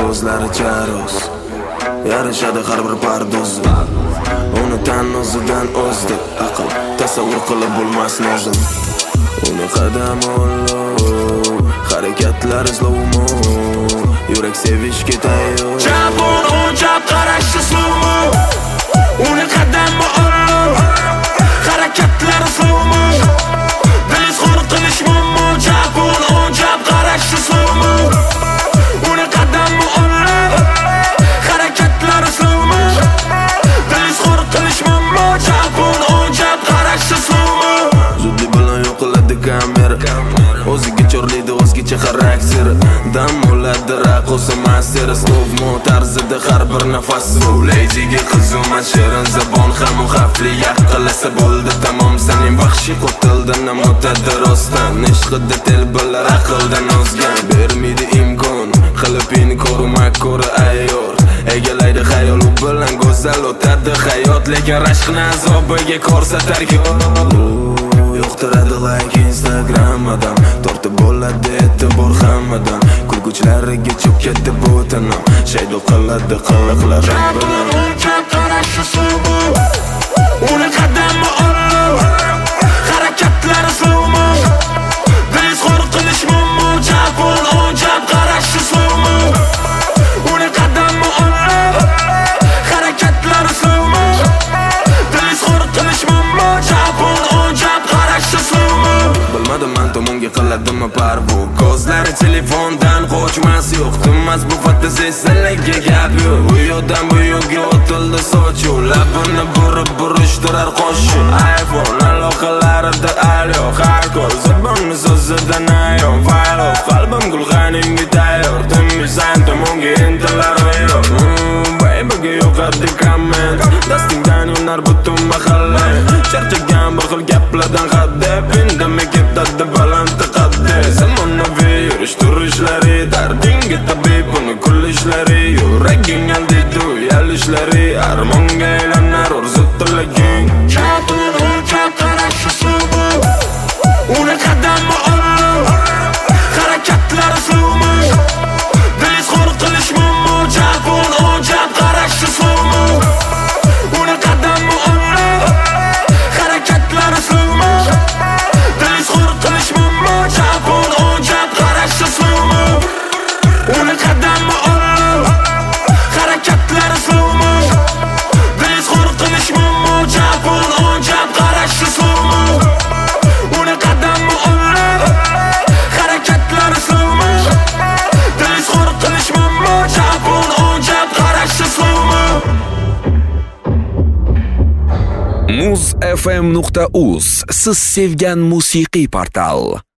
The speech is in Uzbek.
ko'zlari charos, yarashadi har bir pardozi. Uni tan o'zidan o'zdi aql, tasavvur qilib bo'lmas nozim. Uni qadam olov, harakatlari slow-mo, yurak sevishga tayyor. Chapon o'nchab qarashi slow-mo, uni qadam olov, harakatlari slow-mo, biz xor qilish muammo. Chapon o'nchab qarashi slow-mo, uni qadam olov, harakatlari slow-mo, biz xor qilish muammo. Chapon o'nchab qarashi slow-mo. Zudlik bilan yo'qoladi kamera, o'ziga chorlaydi o'zgacha xarakteri. Dam oladi raqqosa masteri, slow-mo tarzida har bir nafas. Leydiga qizumat shirin zabon ham xavfli, yaqinlasa bo'ldi tamom. Sening baxshi qotildan o'tadi rostdan, ishqida telbalar aqldan ozgan. Bermaydi imkon qilib inkor, makkor ayyor, egalaydi xayol u bilan go'zal o'tadi hayot. Lekin rashqni azobiga ko'rsatar yo'qtiradi like Instagram adam, tortib bo'ladi e'tibor hammadan. Kulguchlariga cho'kadi bu tanam, shaydo qiladi qiliqlar bilan. O'nchab qarashi slow-mo, uni qadam olov, harakatlari slow-mo, biz xor qilish muammo. Chapon o'nchab qarashi slow-mo, uni qadam olov, harakatlari slow-mo, biz xor qilish muammo. Chapon o'nchab qarashi slow-mo. Bilmadim men tomonga qiladimmi parvo, ko'zlari telefondan qochmas yo'q, tinmas bu fantaziyasilarga gap yo'q. U yoqdan bu yoqqa o'tildi sochuv, labini burishtirar qo'shiq. iPhone aloqalarida alo, har ko'z zabonni so'zidan ayon. Faylo qalbim gulg'aningga tayyor, tinmaysan tomonga intilar yo'q. Babyga yo'qadi komment, dastingdan yonar butun mahalla. Charchagan bir xil gaplardan haddab, indamay ketadi baland qadda. Zamonaviy yurish turishlari, dardingga tabib uni kulishlari, yuraging aldaydi uyalishlari, armonga aylanar orzu tilaging. Chapon o'nchab qarashi slow-mo, uni qadam olov, harakatlari slow-mo, biz xor qilish muammo. Chapon o'nchab qarashi slow-mo, uni qadam olov, harakatlari slow-mo, biz xor qilish muammo. Chapon o'nchab qarashi slow-mo, uni qadam olov, harakatlari slow-mo, biz xor qilish muammo. Chapon o'nchab qarashi slow-mo, uni qadam olov, harakatlari slow-mo, biz xor qilish muammo. Chapon o'nchab qarashi slow-mo. muzfm.uz siz sevgan musiqiy portal.